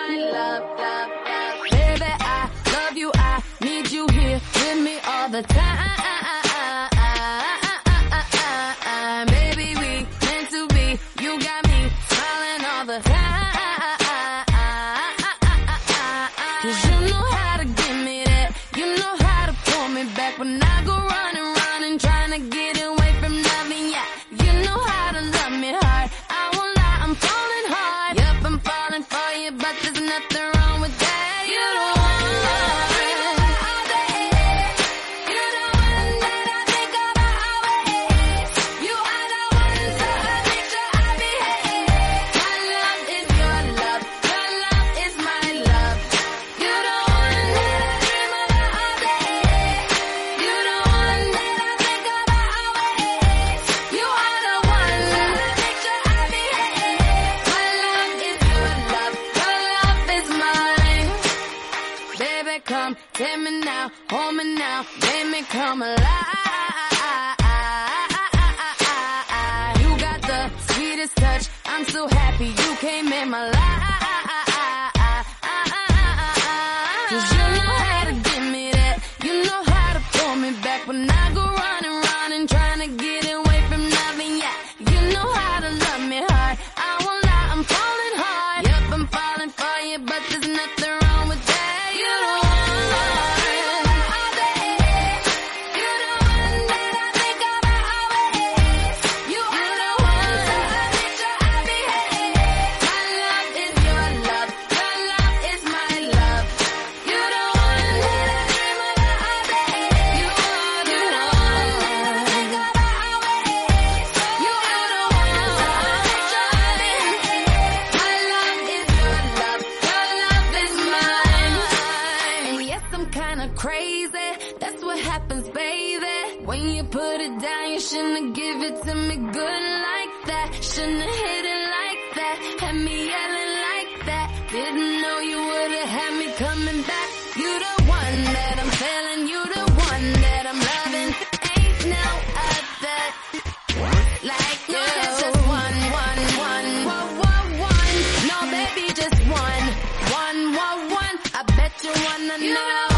my love, love, love. Baby, I love you, I need you here with me all the time. Baby, we meant to be, you got me smiling all the time. 'Cause you know how to give me that, you know how to pull me back when I go running, running, trying to get away from loving ya. You know how to love me hard, I won't lie, I'm falling hard. Yup, I'm falling for you, but there's nothing wrong with that. You don't want love. You're the one that I think about always. You are the one, so I make sure I behave. My love is your love is my love. You're the one that I dream about all day. You're the one that I think about always. You are the one, so I make sure I behave. My love is your love is mine. Baby, come, take me now, hold me now, make me come alive. You got the sweetest touch, I'm so happy you came in my life. 'Cause you know how to give me that, you know how to pull me back when I go running, running, trying to get away from loving ya. You know how to love me hard, I won't lie, I'm falling hard. Yup, I'm falling for you, but there's nothing wrong with that. You don't want love. You're the one that I think about always. You are the one, so I make sure I behave. My love is your love is my love. You're the one that I dream about all day. You are the one that I think about always. You are the one, so I make sure I behave. My love is your love is mine. And yes, I'm kinda crazy, that's what happens, baby. When you put it down, you shouldn't give it to me good like that. Shouldn't have hit it like that, had me yelling like that. Didn't know you would've had me coming back. You the one that I'm feeling, you the one that I'm loving. Ain't no other like you. No, there's just one. No, baby, just one. I bet you wanna know.